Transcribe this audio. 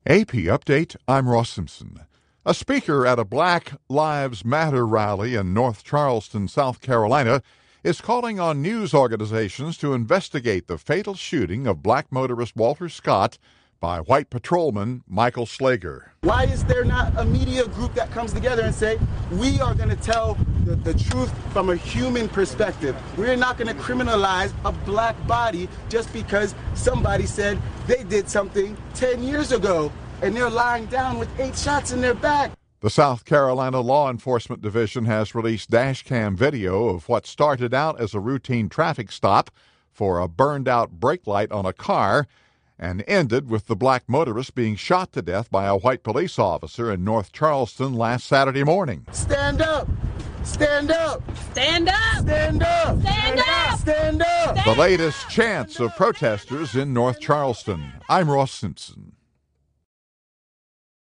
AP Update, I'm Ross Simpson. A speaker at a Black Lives Matter rally in North Charleston, South Carolina, is calling on news organizations to investigate the fatal shooting of black motorist Walter Scott by white patrolman Michael Slager. Why is there not a media group that comes together and say, we are going to tell the truth from a human perspective? We're not going to criminalize a black body just because somebody said they did something 10 years ago and they're lying down with 8 shots in their back. The South Carolina Law Enforcement Division has released dash cam video of what started out as a routine traffic stop for a burned-out brake light on a car and ended with the black motorist being shot to death by a white police officer in North Charleston last Saturday morning. Stand up! Stand up! Stand up! Stand up! Stand up! Stand up! The latest chants of protesters in North Charleston. I'm Ross Simpson.